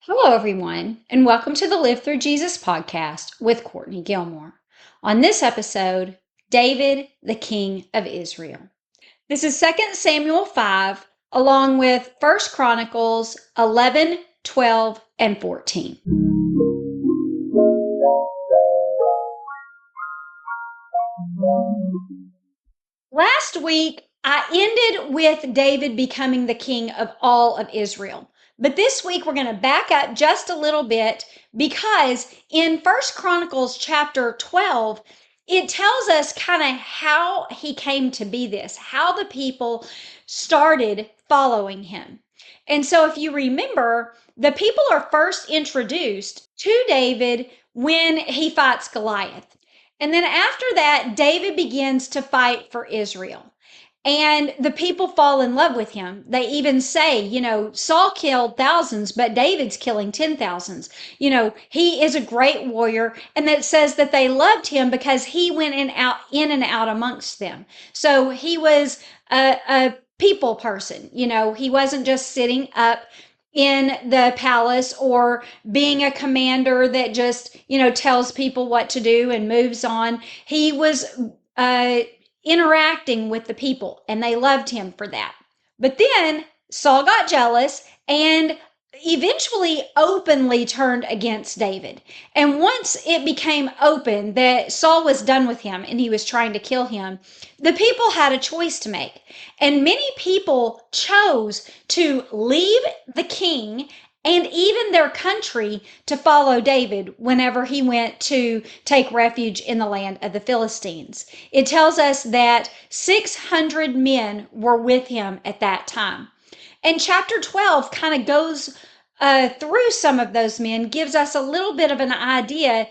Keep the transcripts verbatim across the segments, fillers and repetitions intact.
Hello, everyone, and welcome to the Live Through Jesus podcast with Courtney Gilmore. On this episode, David, the King of Israel. This is Second Samuel five, along with First Chronicles eleven, twelve, and fourteen. Last week, I ended with David becoming the king of all of Israel. But this week we're going to back up just a little bit because in First Chronicles chapter twelve, it tells us kind of how he came to be this, how the people started following him. And so if you remember, the people are first introduced to David when he fights Goliath. And then after that, David begins to fight for Israel. And the people fall in love with him. They even say, you know, Saul killed thousands, but David's killing ten thousands. You know, he is a great warrior. And that says that they loved him because he went in out in and out amongst them. So he was a, a people person. You know, he wasn't just sitting up in the palace or being a commander that just, you know, tells people what to do and moves on. He was uh interacting with the people, and they loved him for that. But then Saul got jealous and eventually openly turned against David. And once it became open that Saul was done with him and he was trying to kill him, the people had a choice to make. And many people chose to leave the king and even their country to follow David whenever he went to take refuge in the land of the Philistines. It tells us that six hundred men were with him at that time. And chapter twelve kind of goes uh, through some of those men, gives us a little bit of an idea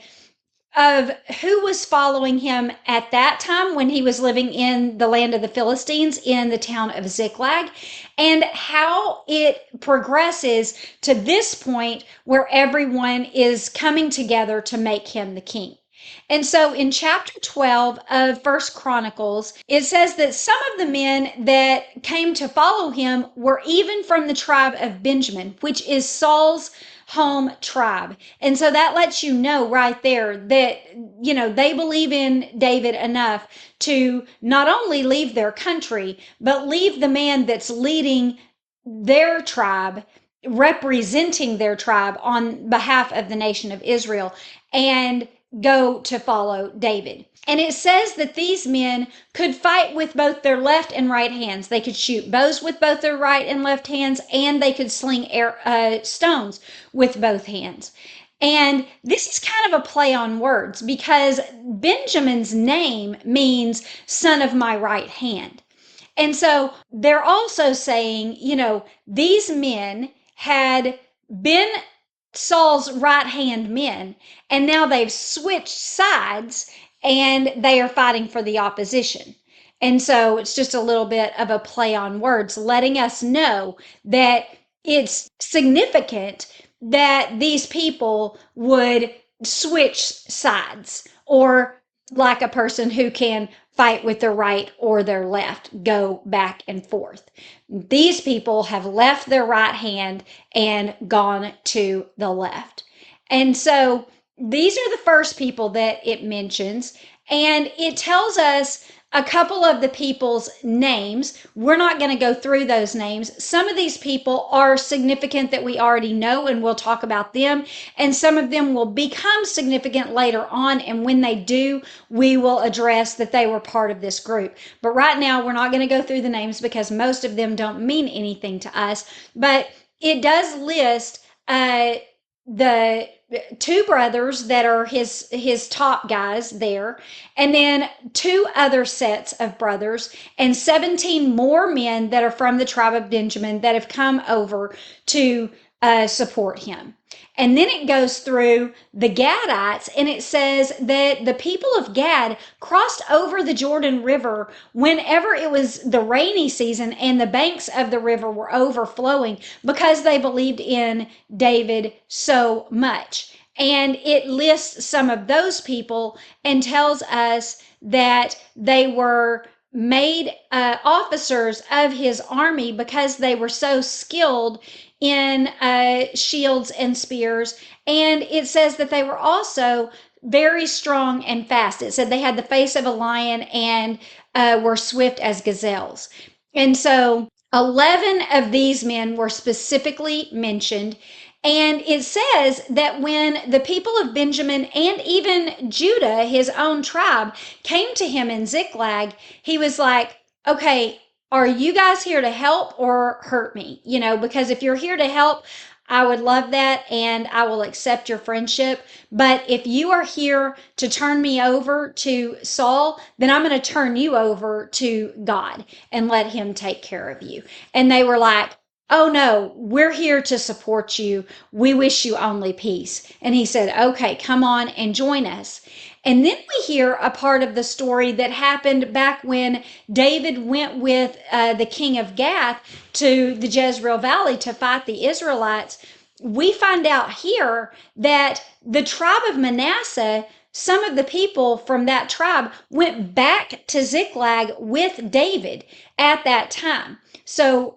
of who was following him at that time when he was living in the land of the Philistines in the town of Ziklag, and how it progresses to this point where everyone is coming together to make him the king. And so in chapter twelve of First Chronicles, it says that some of the men that came to follow him were even from the tribe of Benjamin, which is Saul's home tribe. And so that lets you know right there that, you know, they believe in David enough to not only leave their country, but leave the man that's leading their tribe, representing their tribe on behalf of the nation of Israel, and go to follow David. And it says that these men could fight with both their left and right hands. They could shoot bows with both their right and left hands, and they could sling air, uh, stones with both hands. And this is kind of a play on words because Benjamin's name means son of my right hand. And so they're also saying, you know, these men had been Saul's right hand men, and now they've switched sides and they are fighting for the opposition. And so it's just a little bit of a play on words, letting us know that it's significant that these people would switch sides, or like a person who can fight with their right or their left, go back and forth. These people have left their right hand and gone to the left. And so these are the first people that it mentions, and it tells us a couple of the people's names. We're not going to go through those names. Some of these people are significant that we already know, and we'll talk about them. And some of them will become significant later on. And when they do, we will address that they were part of this group. But right now, we're not going to go through the names because most of them don't mean anything to us. But it does list uh, the two brothers that are his his top guys there, and then two other sets of brothers, and seventeen more men that are from the tribe of Benjamin that have come over to uh, support him. And then it goes through the Gadites, and it says that the people of Gad crossed over the Jordan River whenever it was the rainy season and the banks of the river were overflowing because they believed in David so much. And it lists some of those people and tells us that they were made uh, officers of his army because they were so skilled in uh, shields and spears. And it says that they were also very strong and fast. It said they had the face of a lion and uh, were swift as gazelles. And so eleven of these men were specifically mentioned. And it says that when the people of Benjamin and even Judah, his own tribe, came to him in Ziklag, he was like, okay, are you guys here to help or hurt me? You know, because if you're here to help, I would love that and I will accept your friendship. But if you are here to turn me over to Saul, then I'm going to turn you over to God and let him take care of you. And they were like, oh no, we're here to support you. We wish you only peace. And he said, okay, come on and join us. And then we hear a part of the story that happened back when David went with uh, the king of Gath to the Jezreel Valley to fight the Israelites. We find out here that the tribe of Manasseh, some of the people from that tribe went back to Ziklag with David at that time. So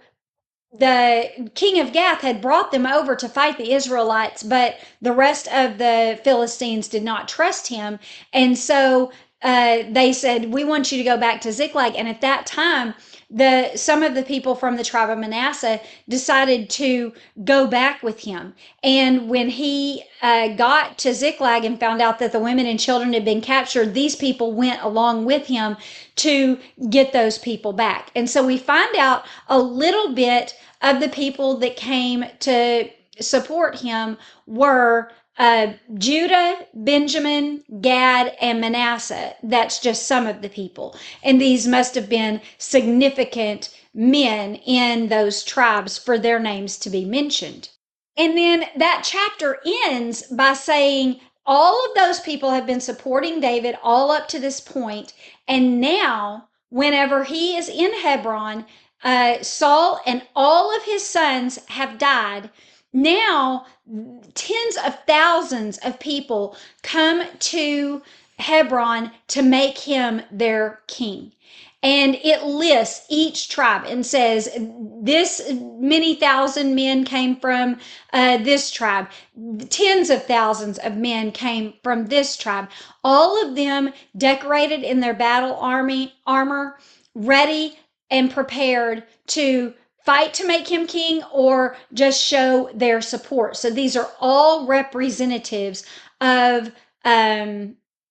the king of Gath had brought them over to fight the Israelites, but the rest of the Philistines did not trust him. And so uh, they said, we want you to go back to Ziklag. And at that time, the some of the people from the tribe of Manasseh decided to go back with him. And when he uh, got to Ziklag and found out that the women and children had been captured, these people went along with him to get those people back. And so we find out a little bit of the people that came to support him were uh, Judah, Benjamin, Gad, and Manasseh. That's just some of the people. And these must have been significant men in those tribes for their names to be mentioned. And then that chapter ends by saying, all of those people have been supporting David all up to this point, and now, whenever he is in Hebron, uh, Saul and all of his sons have died. Now, tens of thousands of people come to Hebron to make him their king. And it lists each tribe and says, this many thousand men came from uh, this tribe. Tens of thousands of men came from this tribe. All of them decorated in their battle army armor, ready and prepared to fight to make him king or just show their support. So these are all representatives of um,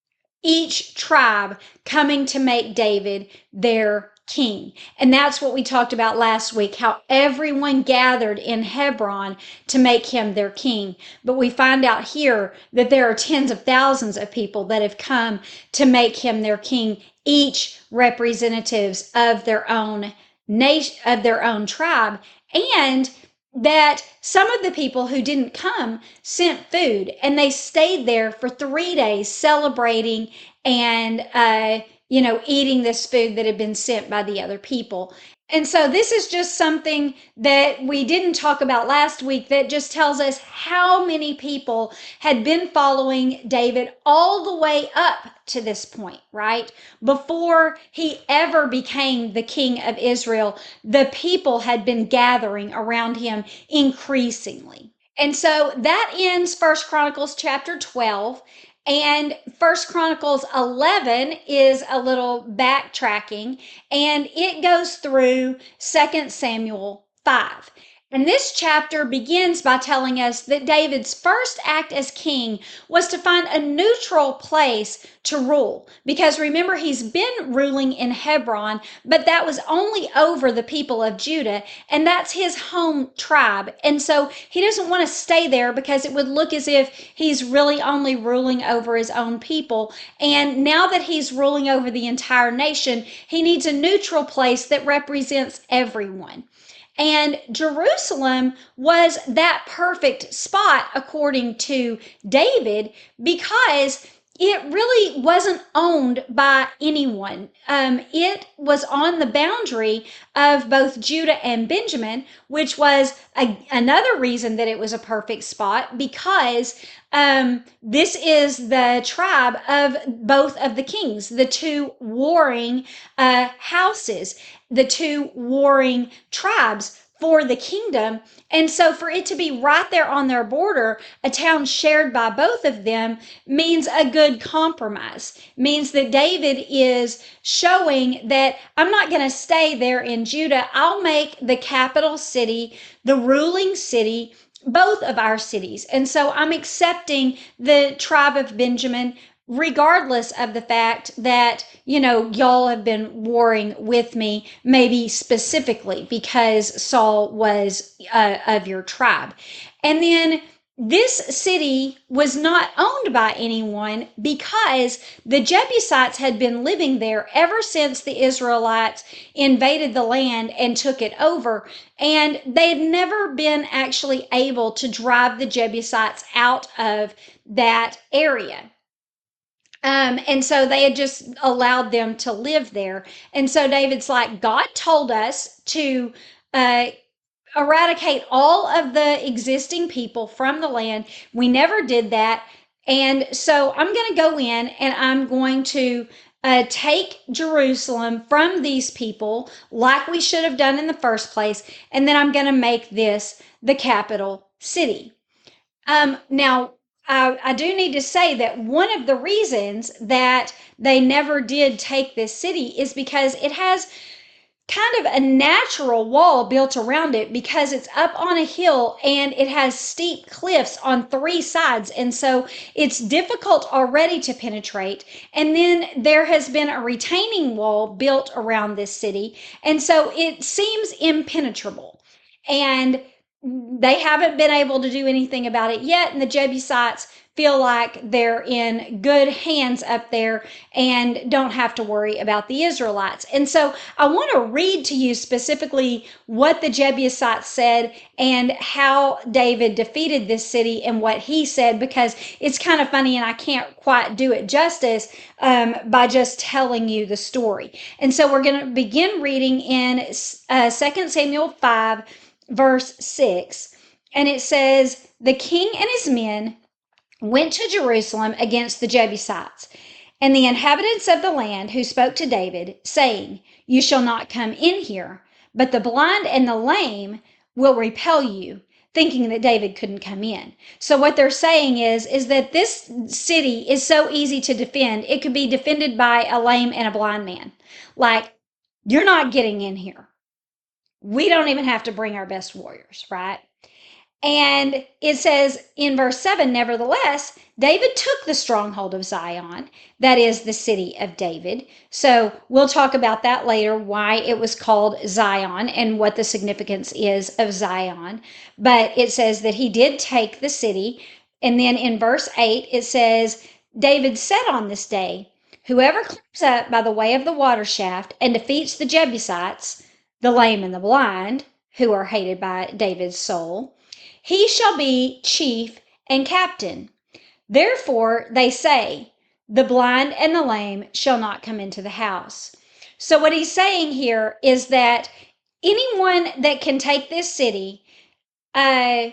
each tribe coming to make David their king. And that's what we talked about last week, how everyone gathered in Hebron to make him their king. But we find out here that there are tens of thousands of people that have come to make him their king, each representatives of their own nation, of their own tribe. And that some of the people who didn't come sent food, and they stayed there for three days celebrating and uh, you know, eating this food that had been sent by the other people. And so this is just something that we didn't talk about last week that just tells us how many people had been following David all the way up to this point, right? Before he ever became the king of Israel, the people had been gathering around him increasingly. And so that ends First Chronicles chapter twelve. And First Chronicles eleven is a little backtracking, and it goes through Second Samuel five. And this chapter begins by telling us that David's first act as king was to find a neutral place to rule. Because remember, he's been ruling in Hebron, but that was only over the people of Judah, and that's his home tribe. And so he doesn't want to stay there because it would look as if he's really only ruling over his own people. And now that he's ruling over the entire nation, he needs a neutral place that represents everyone. And Jerusalem was that perfect spot, according to David, because it really wasn't owned by anyone. Um, it was on the boundary of both Judah and Benjamin, which was a, another reason that it was a perfect spot because um, this is the tribe of both of the kings, the two warring uh, houses, the two warring tribes for the kingdom. And so for it to be right there on their border, a town shared by both of them, means a good compromise, means that David is showing that I'm not going to stay there in Judah. I'll make the capital city, the ruling city, both of our cities. And so I'm accepting the tribe of Benjamin, regardless of the fact that, you know, y'all have been warring with me, maybe specifically because Saul was uh, of your tribe. And then this city was not owned by anyone because the Jebusites had been living there ever since the Israelites invaded the land and took it over. And they had never been actually able to drive the Jebusites out of that area. Um, and so they had just allowed them to live there. And so David's like, God told us to uh, eradicate all of the existing people from the land. We never did that. And so I'm going to go in and I'm going to uh, take Jerusalem from these people like we should have done in the first place. And then I'm going to make this the capital city. Um, now, I, I do need to say that one of the reasons that they never did take this city is because it has kind of a natural wall built around it because it's up on a hill and it has steep cliffs on three sides. And so it's difficult already to penetrate. And then there has been a retaining wall built around this city. And so it seems impenetrable. And they haven't been able to do anything about it yet. And the Jebusites feel like they're in good hands up there and don't have to worry about the Israelites. And so I want to read to you specifically what the Jebusites said and how David defeated this city and what he said, because it's kind of funny and I can't quite do it justice um, by just telling you the story. And so we're going to begin reading in uh, Second Samuel five, verse six. And it says, the king and his men went to Jerusalem against the Jebusites, and the inhabitants of the land who spoke to David, saying, you shall not come in here, but the blind and the lame will repel you, thinking that David couldn't come in. So what they're saying is, is that this city is so easy to defend, it could be defended by a lame and a blind man. Like, you're not getting in here. We don't even have to bring our best warriors, right? And it says in verse seven, nevertheless, David took the stronghold of Zion, that is the city of David. So we'll talk about that later, why it was called Zion and what the significance is of Zion. But it says that he did take the city. And then in verse eight, it says, David said on this day, whoever climbs up by the way of the water shaft and defeats the Jebusites, the lame and the blind, who are hated by David's soul, he shall be chief and captain. Therefore, they say, the blind and the lame shall not come into the house. So what he's saying here is that anyone that can take this city uh,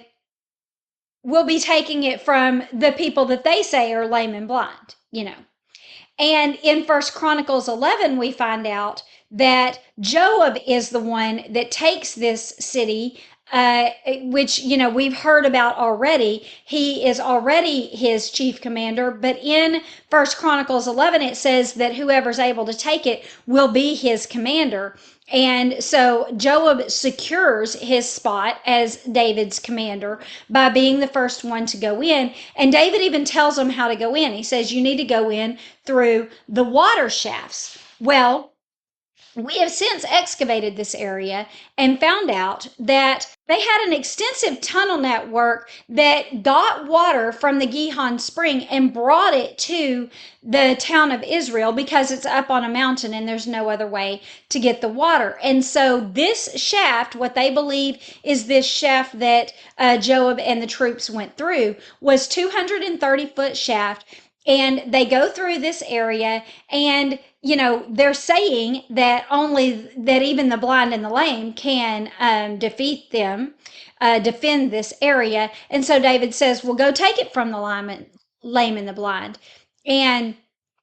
will be taking it from the people that they say are lame and blind, you know. And in First Chronicles eleven, we find out that Joab is the one that takes this city, uh, which, you know, we've heard about already. He is already his chief commander, but in First Chronicles eleven, it says that whoever's able to take it will be his commander. And so Joab secures his spot as David's commander by being the first one to go in. And David even tells him how to go in. He says, you need to go in through the water shafts. Well, we have since excavated this area and found out that they had an extensive tunnel network that got water from the Gihon Spring and brought it to the town of Israel because it's up on a mountain and there's no other way to get the water. And so this shaft, what they believe is this shaft that uh, Joab and the troops went through, was two hundred thirty foot shaft. And they go through this area, and you know they're saying that only that even the blind and the lame can um, defeat them, uh, defend this area. And so David says, well, go take it from the lame and, lame and the blind. And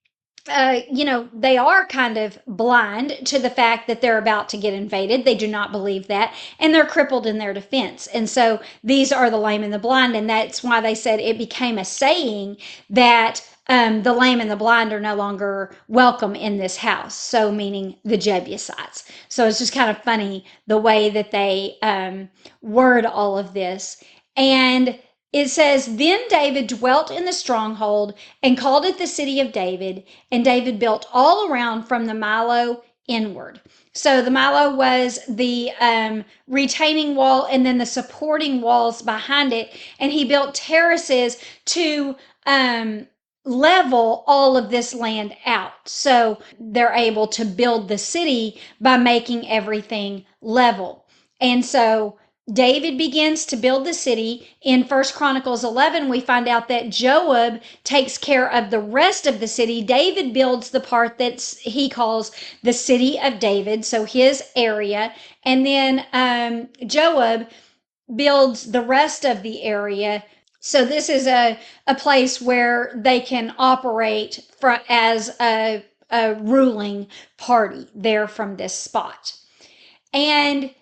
uh, you know, they are kind of blind to the fact that they're about to get invaded. They do not believe that, and they're crippled in their defense. And so these are the lame and the blind, and that's why they said it became a saying that um, the lame and the blind are no longer welcome in this house. So, meaning the Jebusites. So it's just kind of funny the way that they um, word all of this. And it says, then David dwelt in the stronghold and called it the city of David, and David built all around from the Millo inward. So the Millo was the um, retaining wall and then the supporting walls behind it. And he built terraces to um, level all of this land out. So they're able to build the city by making everything level. And so David begins to build the city. In First Chronicles eleven, we find out that Joab takes care of the rest of the city. David builds the part that he calls the city of David, so his area. And then um, Joab builds the rest of the area. So this is a, a place where they can operate for, as a, a ruling party there from this spot. And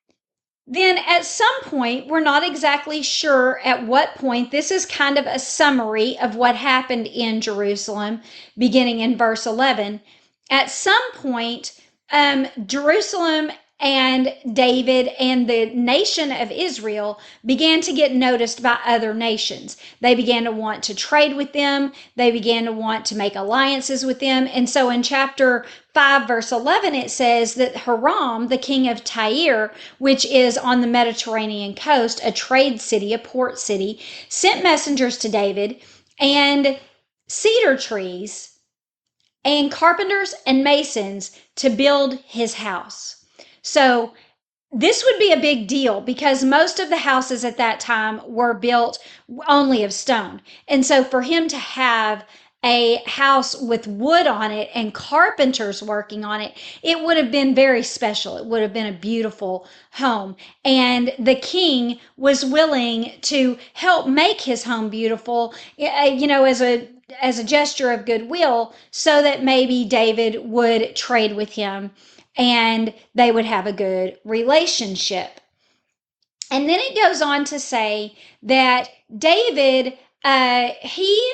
then at some point, we're not exactly sure at what point, this is kind of a summary of what happened in Jerusalem, beginning in verse eleven. At some point, um, Jerusalem and David and the nation of Israel began to get noticed by other nations. They began to want to trade with them. They began to want to make alliances with them. And so in chapter five, verse eleven, it says that Hiram, the king of Tyre, which is on the Mediterranean coast, a trade city, a port city, sent messengers to David and cedar trees and carpenters and masons to build his house. So this would be a big deal because most of the houses at that time were built only of stone. And so for him to have a house with wood on it and carpenters working on it, it would have been very special. It would have been a beautiful home. And the king was willing to help make his home beautiful, you know, as a as a gesture of goodwill, so that maybe David would trade with him and they would have a good relationship. And then it goes on to say that David, uh, he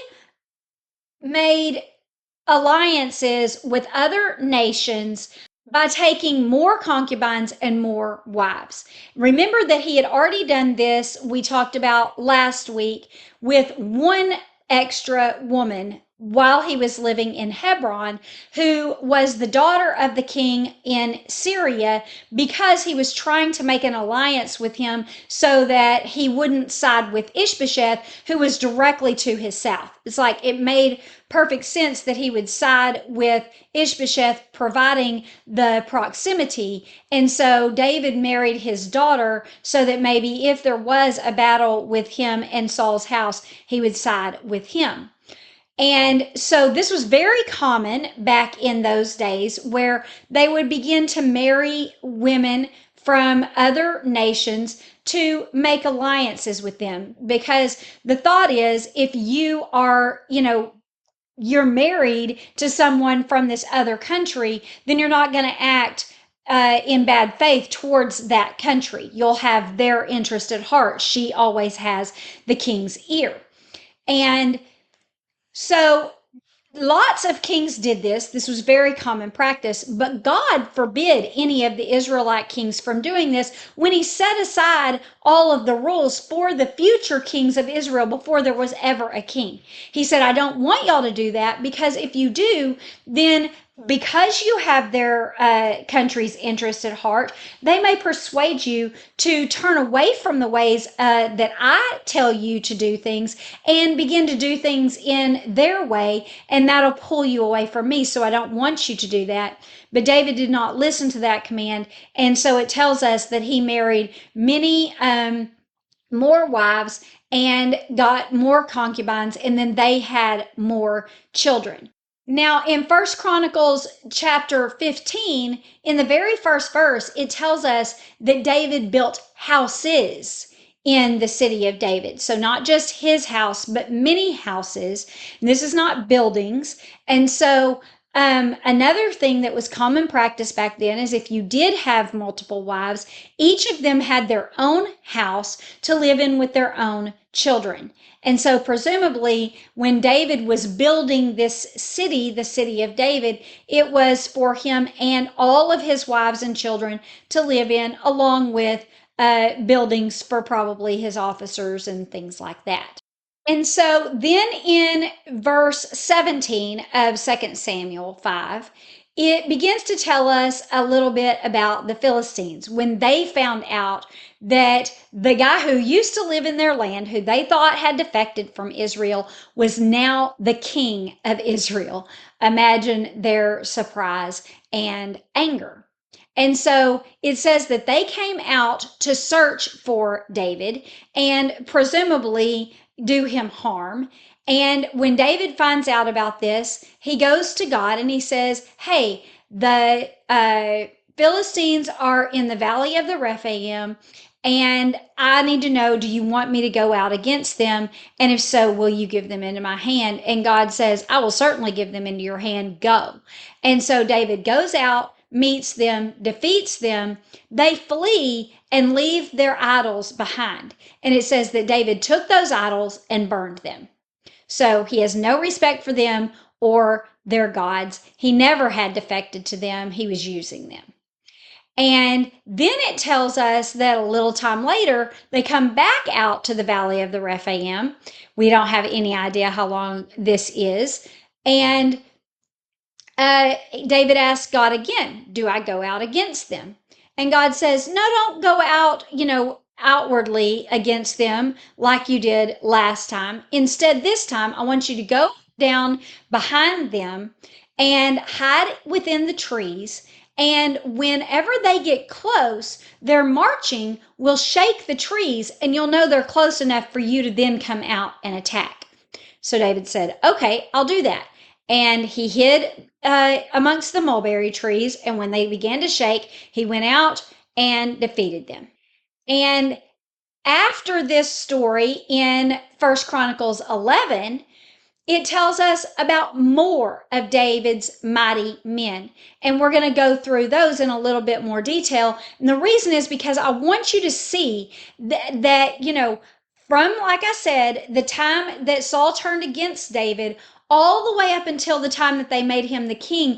made alliances with other nations by taking more concubines and more wives. Remember that he had already done this, we talked about last week, with one extra woman while he was living in Hebron, who was the daughter of the king in Syria, because he was trying to make an alliance with him so that he wouldn't side with Ishbosheth, who was directly to his south. It's like it made perfect sense that he would side with Ishbosheth, providing the proximity. And so David married his daughter so that maybe if there was a battle with him and Saul's house, he would side with him. And so this was very common back in those days, where they would begin to marry women from other nations to make alliances with them, because the thought is, if you are, you know, you're married to someone from this other country, then you're not going to act uh, in bad faith towards that country. You'll have their interest at heart. She always has the king's ear. And so lots of kings did this. This was very common practice, but God forbid any of the Israelite kings from doing this when he set aside all of the rules for the future kings of Israel before there was ever a king. He said, I don't want y'all to do that, because if you do, then because you have their uh, country's interest at heart, they may persuade you to turn away from the ways uh, that I tell you to do things and begin to do things in their way, and that'll pull you away from me. So I don't want you to do that. But David did not listen to that command, and so it tells us that he married many um, more wives and got more concubines, and then they had more children. Now, in First Chronicles chapter fifteen, in the very first verse, it tells us that David built houses in the city of David. So, not just his house, but many houses. And this is not buildings. And so, um, another thing that was common practice back then is if you did have multiple wives, each of them had their own house to live in with their own children. And so, presumably, when David was building this city, the city of David, it was for him and all of his wives and children to live in, along with uh, buildings for probably his officers and things like that. And so then in verse seventeen of Second Samuel five, it begins to tell us a little bit about the Philistines when they found out that the guy who used to live in their land, who they thought had defected from Israel, was now the king of Israel. Imagine their surprise and anger. And so it says that they came out to search for David and presumably do him harm. And when David finds out about this, he goes to God and he says, Hey, the uh, Philistines are in the valley of the Rephaim, and I need to know, do you want me to go out against them? And if so, will you give them into my hand? And God says, I will certainly give them into your hand. Go. And so David goes out, meets them, defeats them. They flee and leave their idols behind. And it says that David took those idols and burned them. So he has no respect for them or their gods. He never had defected to them. He was using them. And then it tells us that a little time later, they come back out to the valley of the Rephaim. We don't have any idea how long this is. And uh, David asks God again, do I go out against them? And God says, no, don't go out, you know, outwardly against them like you did last time. Instead, this time, I want you to go down behind them and hide within the trees. And whenever they get close, their marching will shake the trees, and you'll know they're close enough for you to then come out and attack. So David said, okay, I'll do that. And he hid uh, amongst the mulberry trees. And when they began to shake, he went out and defeated them. And after this story in First Chronicles eleven, it tells us about more of David's mighty men. And we're going to go through those in a little bit more detail. And the reason is because I want you to see that, that, you know, from, like I said, the time that Saul turned against David, all the way up until the time that they made him the king,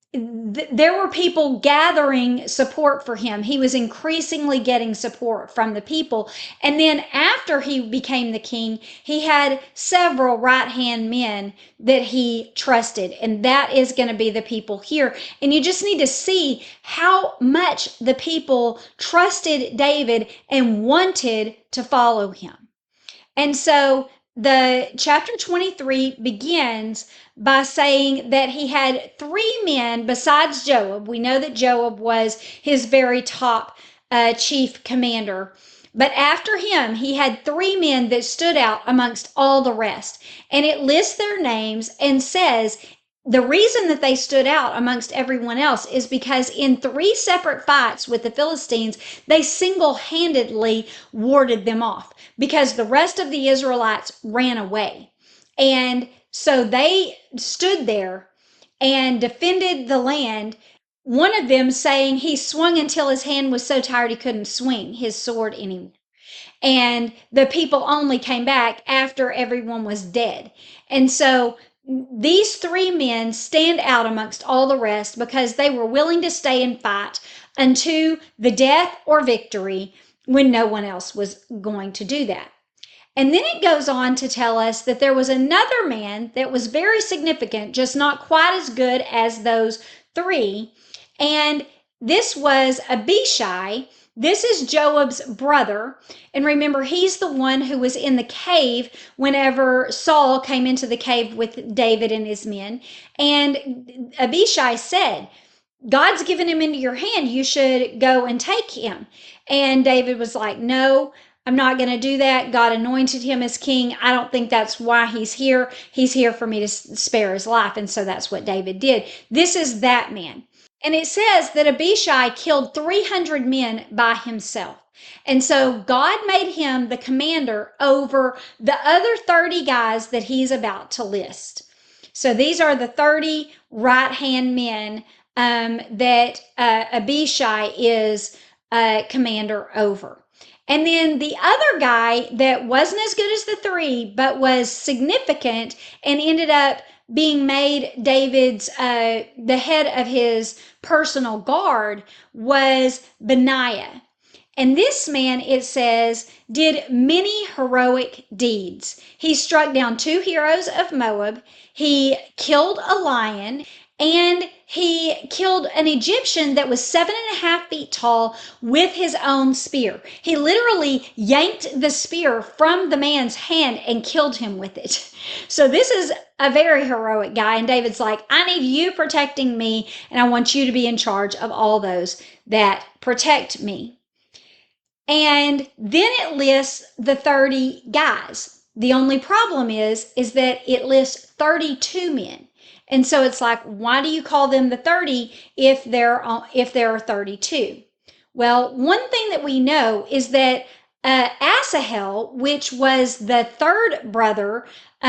there were people gathering support for him. He was increasingly getting support from the people. And then after he became the king, he had several right-hand men that he trusted. And that is going to be the people here. And you just need to see how much the people trusted David and wanted to follow him. And so the chapter twenty-three begins by saying that he had three men besides Joab. We know that Joab was his very top uh, chief commander. But after him, he had three men that stood out amongst all the rest. And it lists their names and says the reason that they stood out amongst everyone else is because in three separate fights with the Philistines, they single-handedly warded them off because the rest of the Israelites ran away. And so they stood there and defended the land. One of them saying he swung until his hand was so tired he couldn't swing his sword anymore. And the people only came back after everyone was dead. And so these three men stand out amongst all the rest because they were willing to stay and fight unto the death or victory when no one else was going to do that. And then it goes on to tell us that there was another man that was very significant, just not quite as good as those three. And this was Abishai. This is Joab's brother. And remember, he's the one who was in the cave whenever Saul came into the cave with David and his men. And Abishai said, God's given him into your hand. You should go and take him. And David was like, no, I'm not going to do that. God anointed him as king. I don't think that's why he's here. He's here for me to spare his life. And so that's what David did. This is that man. And it says that Abishai killed three hundred men by himself. And so God made him the commander over the other thirty guys that he's about to list. So these are the thirty right hand men um, that uh, Abishai is uh, commander over. And then the other guy that wasn't as good as the three, but was significant and ended up being made David's, uh, the head of his personal guard, was Benaiah. And this man, it says, did many heroic deeds. He struck down two heroes of Moab. He killed a lion, and he killed an Egyptian that was seven and a half feet tall with his own spear. He literally yanked the spear from the man's hand and killed him with it. So this is a very heroic guy. And David's like, I need you protecting me, and I want you to be in charge of all those that protect me. And then it lists the thirty guys. The only problem is, is that it lists thirty-two men. And so it's like, why do you call them the thirty if there are, if there are thirty-two? Well, one thing that we know is that uh, Asahel, which was the third brother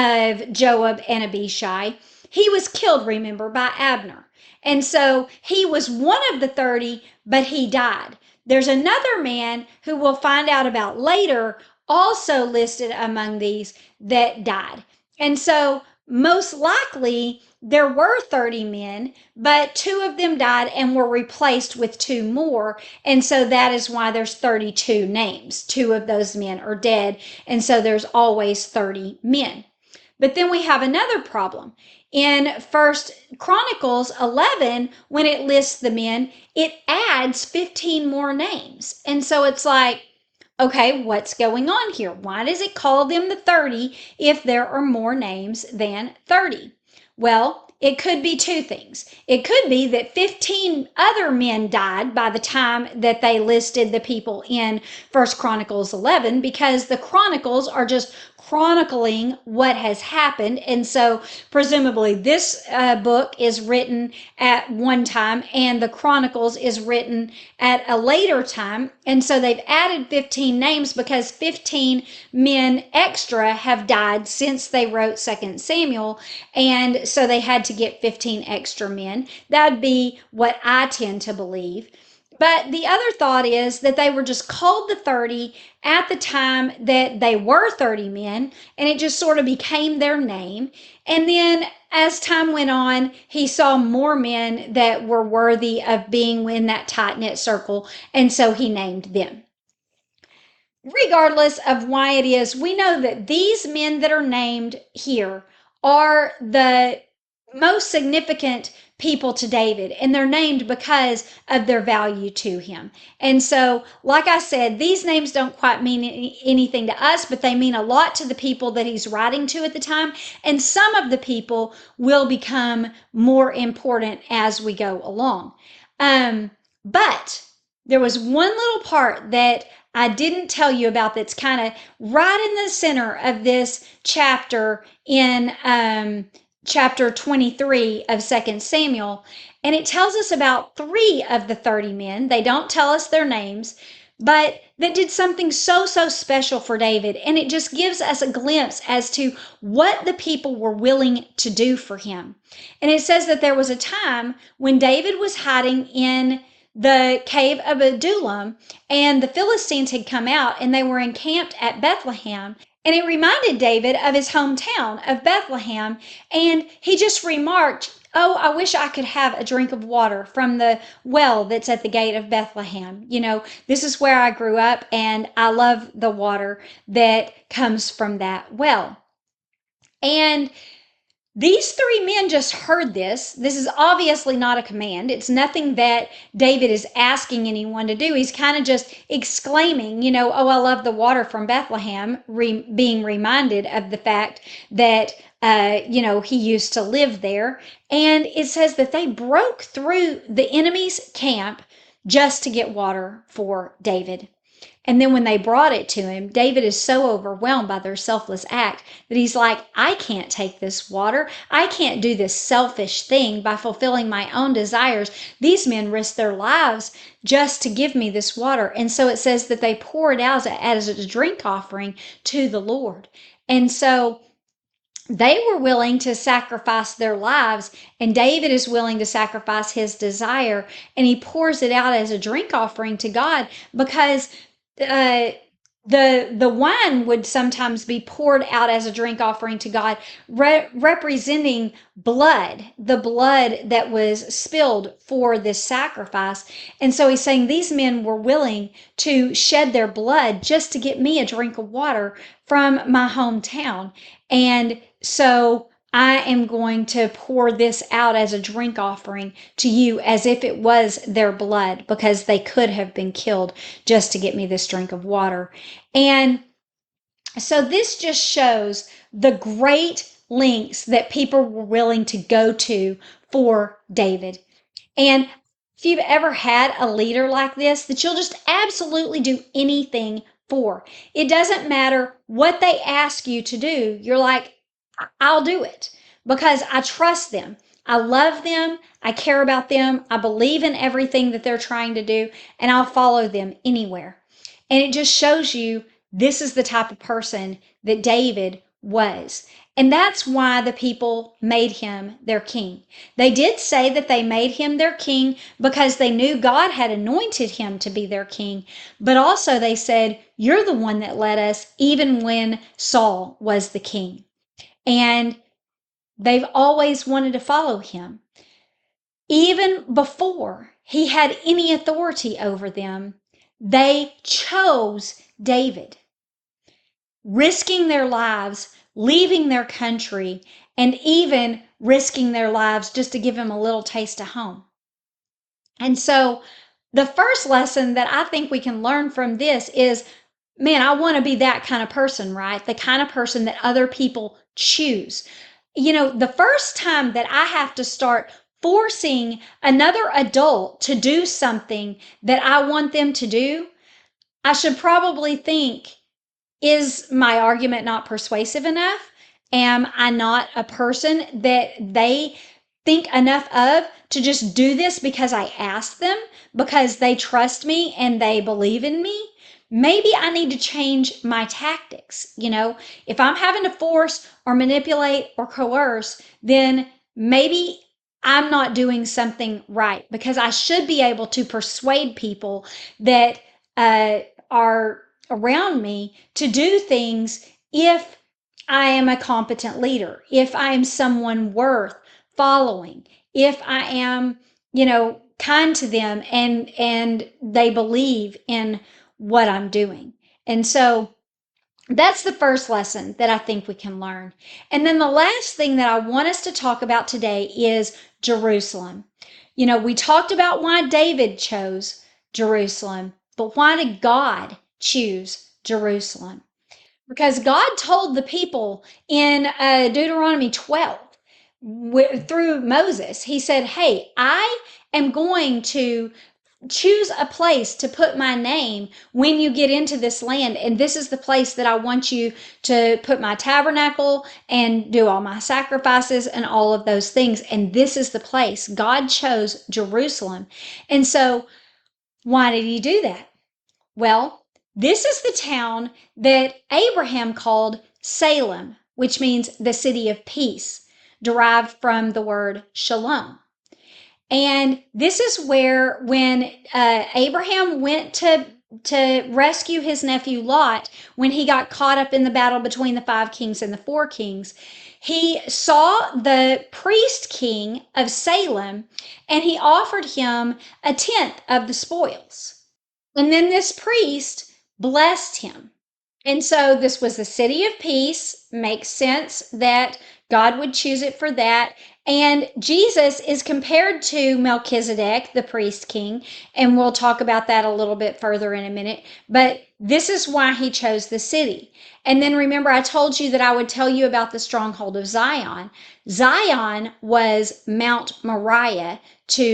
of Joab and Abishai, he was killed, remember, by Abner. And so he was one of the thirty, but he died. There's another man who we'll find out about later, also listed among these, that died. And so most likely there were thirty men, but two of them died and were replaced with two more. And so that is why there's thirty-two names. Two of those men are dead. And so there's always thirty men. But then we have another problem. In First Chronicles eleven, when it lists the men, it adds fifteen more names. And so it's like, okay, what's going on here? Why does it call them the thirty if there are more names than thirty? Well, it could be two things. It could be that fifteen other men died by the time that they listed the people in First Chronicles eleven, because the Chronicles are just chronicling what has happened. And so presumably this uh, book is written at one time and the Chronicles is written at a later time. And so they've added fifteen names because fifteen men extra have died since they wrote Second Samuel. And so they had to get fifteen extra men. That'd be what I tend to believe. But the other thought is that they were just called the thirty at the time that they were thirty men, and it just sort of became their name. And then as time went on, he saw more men that were worthy of being in that tight-knit circle, and so he named them. Regardless of why it is, we know that these men that are named here are the most significant people to David, and they're named because of their value to him. And so, like I said, these names don't quite mean any, anything to us, but they mean a lot to the people that he's writing to at the time. And some of the people will become more important as we go along. Um, but there was one little part that I didn't tell you about that's kind of right in the center of this chapter in um, chapter twenty-three of Second Samuel, and it tells us about three of the thirty men. They don't tell us their names, but that did something so, so special for David, and it just gives us a glimpse as to what the people were willing to do for him. And it says that there was a time when David was hiding in the cave of Adullam, and the Philistines had come out, and they were encamped at Bethlehem. And it reminded David of his hometown of Bethlehem. And he just remarked, oh, I wish I could have a drink of water from the well that's at the gate of Bethlehem. You know, this is where I grew up, and I love the water that comes from that well. And these three men just heard this. This is obviously not a command. It's nothing that David is asking anyone to do. He's kind of just exclaiming, you know, oh, I love the water from Bethlehem, re- being reminded of the fact that, uh, you know, he used to live there. And it says that they broke through the enemy's camp just to get water for David. And then when they brought it to him, David is so overwhelmed by their selfless act that he's like, I can't take this water. I can't do this selfish thing by fulfilling my own desires. These men risked their lives just to give me this water. And so it says that they pour it out as a drink offering to the Lord. And so they were willing to sacrifice their lives, and David is willing to sacrifice his desire, and he pours it out as a drink offering to God because uh, the the wine would sometimes be poured out as a drink offering to God, re- representing blood, the blood that was spilled for this sacrifice. And so he's saying these men were willing to shed their blood just to get me a drink of water from my hometown. And so I am going to pour this out as a drink offering to you as if it was their blood, because they could have been killed just to get me this drink of water. And so this just shows the great lengths that people were willing to go to for David. And if you've ever had a leader like this, that you'll just absolutely do anything for. It doesn't matter what they ask you to do. You're like, I'll do it because I trust them. I love them. I care about them. I believe in everything that they're trying to do, and I'll follow them anywhere. And it just shows you this is the type of person that David was. And that's why the people made him their king. They did say that they made him their king because they knew God had anointed him to be their king. But also they said, you're the one that led us even when Saul was the king. And they've always wanted to follow him. Even before he had any authority over them, they chose David, risking their lives, leaving their country, and even risking their lives just to give him a little taste of home. And so the first lesson that I think we can learn from this is, man, I want to be that kind of person, right? The kind of person that other people choose. You know, the first time that I have to start forcing another adult to do something that I want them to do, I should probably think, is my argument not persuasive enough? Am I not a person that they think enough of to just do this because I asked them, because they trust me and they believe in me? Maybe I need to change my tactics. You know, if I'm having to force or manipulate or coerce, then maybe I'm not doing something right, because I should be able to persuade people that uh, are around me to do things if I am a competent leader, if I am someone worth following, if I am, you know, kind to them and and they believe in what I'm doing. And so that's the first lesson that I think we can learn. And then the last thing that I want us to talk about today is Jerusalem. You know, we talked about why David chose Jerusalem, but why did God choose Jerusalem? Because God told the people in uh, Deuteronomy twelve w- through Moses, he said, hey, I am going to choose a place to put my name when you get into this land. And this is the place that I want you to put my tabernacle and do all my sacrifices and all of those things. And this is the place. God chose Jerusalem. And so why did he do that? Well, this is the town that Abraham called Salem, which means the city of peace, derived from the word shalom. And this is where, when uh, Abraham went to to rescue his nephew Lot, when he got caught up in the battle between the five kings and the four kings, he saw the priest king of Salem, and he offered him a tenth of the spoils. And then this priest blessed him. And so this was the city of peace. Makes sense that God would choose it for that. And Jesus is compared to Melchizedek, the priest king, and we'll talk about that a little bit further in a minute. But this is why he chose the city. And then remember, I told you that I would tell you about the stronghold of Zion. Zion was Mount Moriah to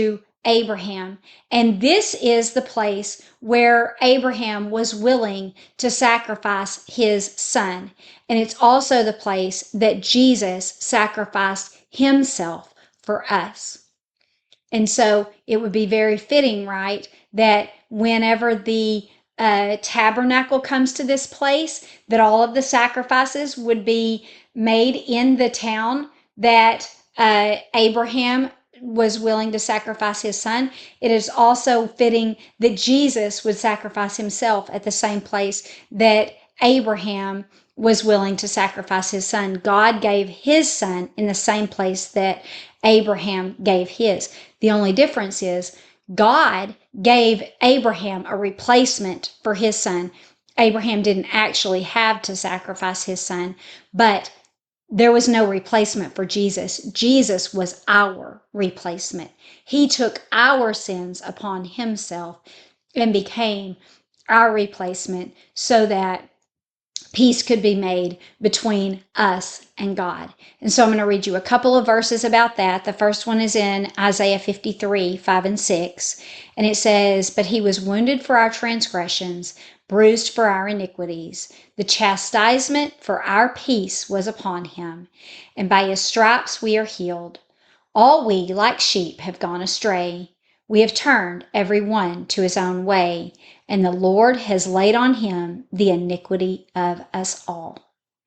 Abraham. And this is the place where Abraham was willing to sacrifice his son. And it's also the place that Jesus sacrificed himself for us. And so it would be very fitting, right, that whenever the uh, tabernacle comes to this place, that all of the sacrifices would be made in the town that uh, Abraham was willing to sacrifice his son. It is also fitting that Jesus would sacrifice himself at the same place that Abraham was willing to sacrifice his son. God gave his son in the same place that Abraham gave his. The only difference is God gave Abraham a replacement for his son. Abraham didn't actually have to sacrifice his son, but there was no replacement for Jesus. Jesus was our replacement. He took our sins upon himself and became our replacement so that peace could be made between us and God. And so I'm going to read you a couple of verses about that. The first one is in Isaiah fifty-three, five and six. And it says, "But he was wounded for our transgressions, bruised for our iniquities. The chastisement for our peace was upon him, and by his stripes we are healed. All we, like sheep, have gone astray. We have turned every one to his own way, and the Lord has laid on him the iniquity of us all."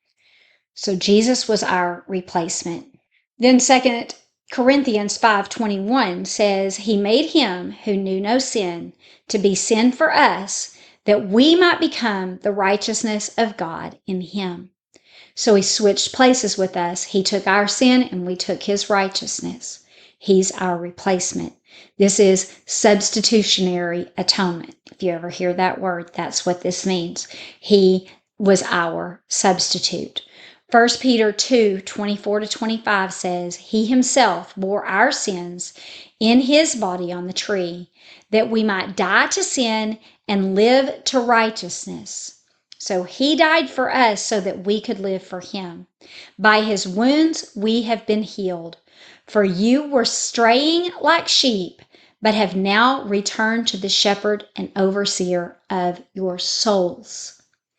So Jesus was our replacement. Then Second Corinthians five twenty-one says, "He made him who knew no sin to be sin for us, that we might become the righteousness of God in him." So he switched places with us. He took our sin and we took his righteousness. He's our replacement. This is substitutionary atonement. If you ever hear that word, that's what this means. He was our substitute. First Peter two twenty-four to twenty-five says, "He himself bore our sins in his body on the tree, that we might die to sin and live to righteousness." So he died for us so that we could live for him. "By his wounds we have been healed. For you were straying like sheep, but have now returned to the shepherd and overseer of your souls."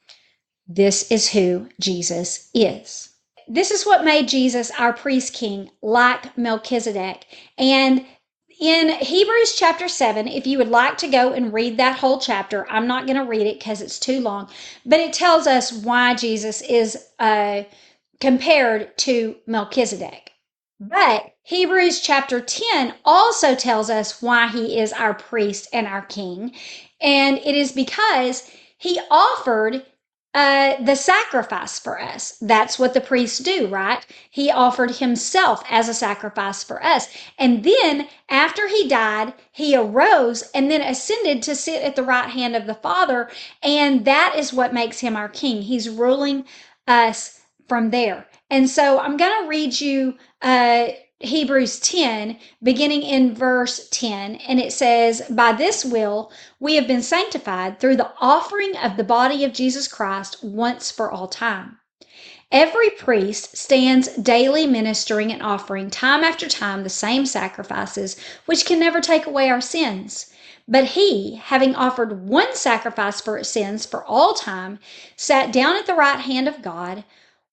This is who Jesus is. This is what made Jesus our priest king, like Melchizedek. And in Hebrews chapter seven, if you would like to go and read that whole chapter, I'm not going to read it because it's too long, but it tells us why Jesus is uh, compared to Melchizedek. But Hebrews chapter ten also tells us why he is our priest and our king. And it is because he offered uh, the sacrifice for us. That's what the priests do, right? He offered himself as a sacrifice for us. And then after he died, he arose and then ascended to sit at the right hand of the Father. And that is what makes him our king. He's ruling us from there. And so I'm going to read you uh, Hebrews ten, beginning in verse ten, and it says, "By this will we have been sanctified through the offering of the body of Jesus Christ once for all time. Every priest stands daily ministering and offering time after time the same sacrifices, which can never take away our sins. But he, having offered one sacrifice for sins for all time, sat down at the right hand of God,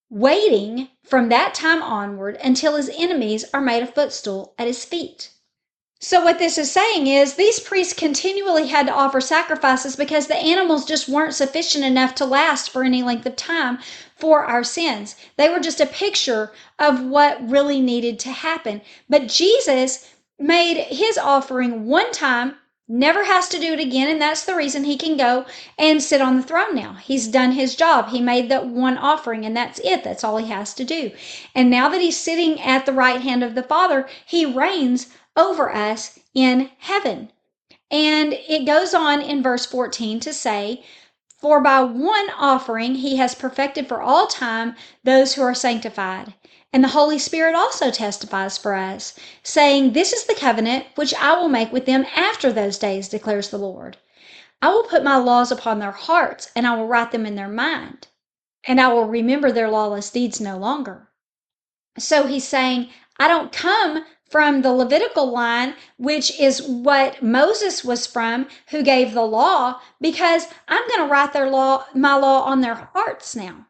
waiting from that time onward until his enemies are made a footstool at his feet." So what this is saying is these priests continually had to offer sacrifices because the animals just weren't sufficient enough to last for any length of time for our sins. They were just a picture of what really needed to happen. But Jesus made his offering one time, never has to do it again, and that's the reason he can go and sit on the throne now. He's done his job. He made that one offering, and that's it. That's all he has to do. And now that he's sitting at the right hand of the Father, he reigns over us in heaven. And it goes on in verse fourteen to say, "For by one offering he has perfected for all time those who are sanctified. And the Holy Spirit also testifies for us, saying, 'This is the covenant which I will make with them after those days, declares the Lord. I will put my laws upon their hearts, and I will write them in their mind, and I will remember their lawless deeds no longer.'" So he's saying, I don't come from the Levitical line, which is what Moses was from, who gave the law, because I'm going to write their law, my law on their hearts now.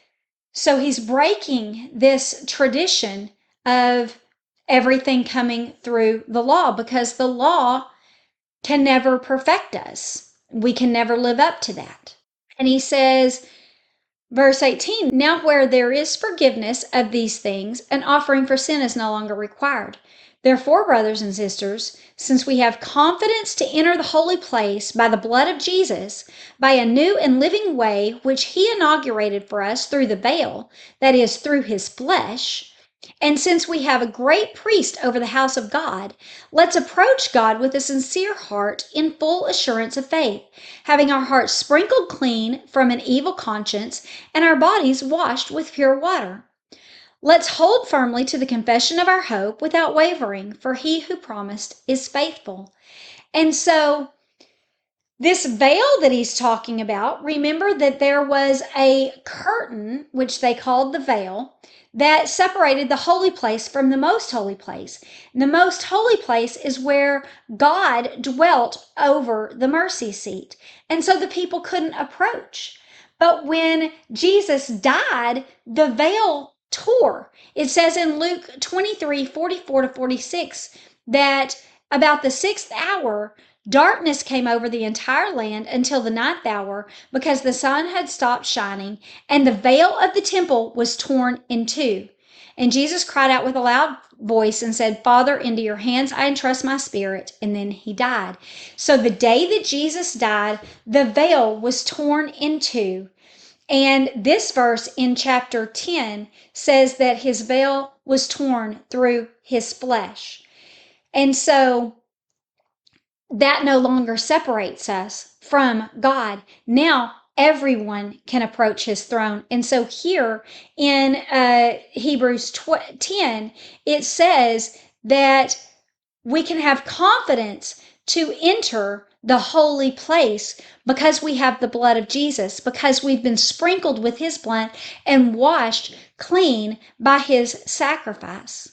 So he's breaking this tradition of everything coming through the law, because the law can never perfect us. We can never live up to that. And he says, verse eighteen, now where there is forgiveness of these things, an offering for sin is no longer required. Therefore, brothers and sisters, since we have confidence to enter the holy place by the blood of Jesus, by a new and living way which he inaugurated for us through the veil, that is, through his flesh, and since we have a great priest over the house of God, let's approach God with a sincere heart in full assurance of faith, having our hearts sprinkled clean from an evil conscience and our bodies washed with pure water. Let's hold firmly to the confession of our hope without wavering, for he who promised is faithful. And so this veil that he's talking about, remember that there was a curtain, which they called the veil, that separated the holy place from the most holy place. The most holy place is where God dwelt over the mercy seat. And so the people couldn't approach. But when Jesus died, the veil tore. It says in Luke twenty-three, forty-four to forty-six, that about the sixth hour, darkness came over the entire land until the ninth hour, because the sun had stopped shining, and the veil of the temple was torn in two. And Jesus cried out with a loud voice and said, Father, into your hands I entrust my spirit. And then he died. So the day that Jesus died, the veil was torn in two. And this verse in chapter ten says that his veil was torn through his flesh. And so that no longer separates us from God. Now everyone can approach his throne. And so here in uh, Hebrews ten, it says that we can have confidence to enter the holy place because we have the blood of Jesus, because we've been sprinkled with his blood and washed clean by his sacrifice.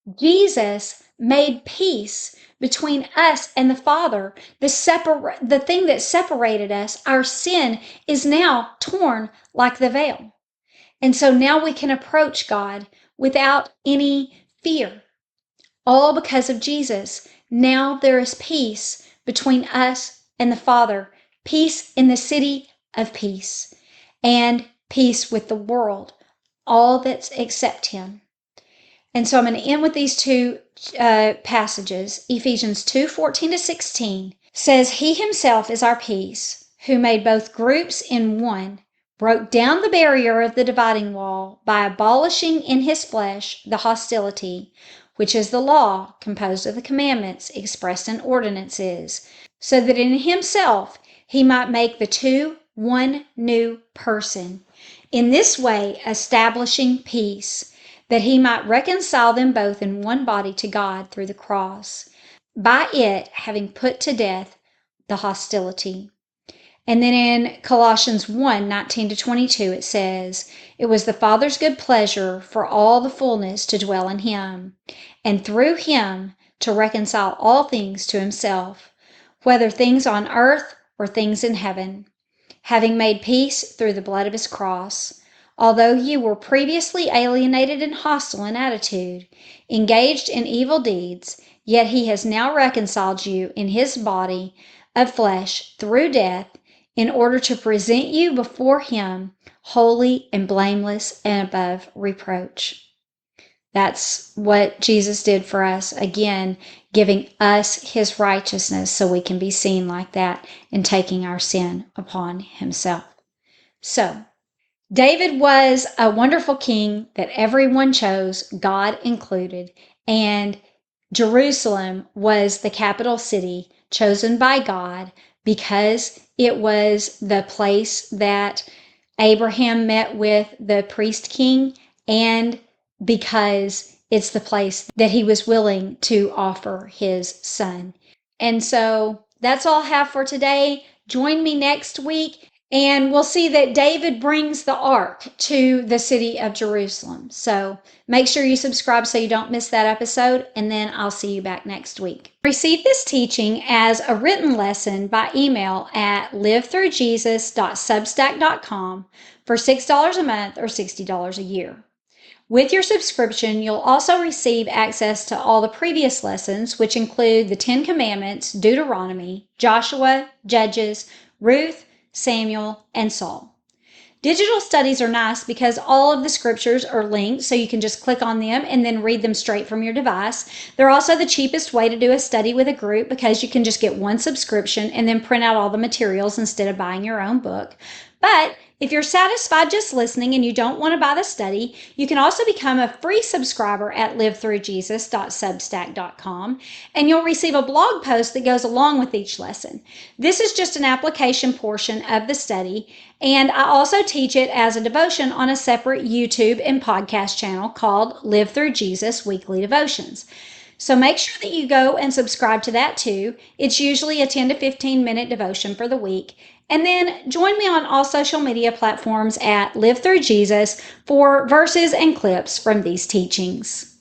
Jesus made peace between us and the Father. The separ- the thing that separated us, our sin, is now torn like the veil. And so now we can approach God without any fear. All because of Jesus. Now there is peace between us and the Father. Peace in the city of peace. And peace with the world. All that accept him. And so I'm going to end with these two uh, passages. Ephesians two, fourteen to sixteen says, He himself is our peace, who made both groups in one, broke down the barrier of the dividing wall by abolishing in his flesh the hostility, which is the law composed of the commandments expressed in ordinances, so that in himself he might make the two one new person, in this way establishing peace, that he might reconcile them both in one body to God through the cross, by it having put to death the hostility. And then in Colossians one, nineteen to twenty-two, it says, It was the Father's good pleasure for all the fullness to dwell in him, and through him to reconcile all things to himself, whether things on earth or things in heaven, having made peace through the blood of his cross. Although you were previously alienated and hostile in attitude, engaged in evil deeds, yet he has now reconciled you in his body of flesh through death, in order to present you before him holy and blameless and above reproach. That's what Jesus did for us, again, giving us his righteousness so we can be seen like that and taking our sin upon himself. So, David was a wonderful king that everyone chose, God included, and Jerusalem was the capital city chosen by God because it was the place that Abraham met with the priest king, and because it's the place that he was willing to offer his son. And so that's all I have for today. Join me next week And we'll see that David brings the ark to the city of Jerusalem. So make sure you subscribe so you don't miss that episode, and then I'll see you back next week. Receive this teaching as a written lesson by email at live through jesus dot substack dot com for six dollars a month or sixty dollars a year. With your subscription, you'll also receive access to all the previous lessons, which include the Ten Commandments, Deuteronomy, Joshua, Judges, Ruth, Samuel, and Saul. Digital studies are nice because all of the scriptures are linked, so you can just click on them and then read them straight from your device. They're also the cheapest way to do a study with a group because you can just get one subscription and then print out all the materials instead of buying your own book. But if you're satisfied just listening and you don't want to buy the study, you can also become a free subscriber at live through jesus dot substack dot com, and you'll receive a blog post that goes along with each lesson. This is just an application portion of the study, and I also teach it as a devotion on a separate YouTube and podcast channel called Live Through Jesus Weekly Devotions. So make sure that you go and subscribe to that too. It's usually a ten to fifteen minute devotion for the week. And then join me on all social media platforms at Live Through Jesus for verses and clips from these teachings.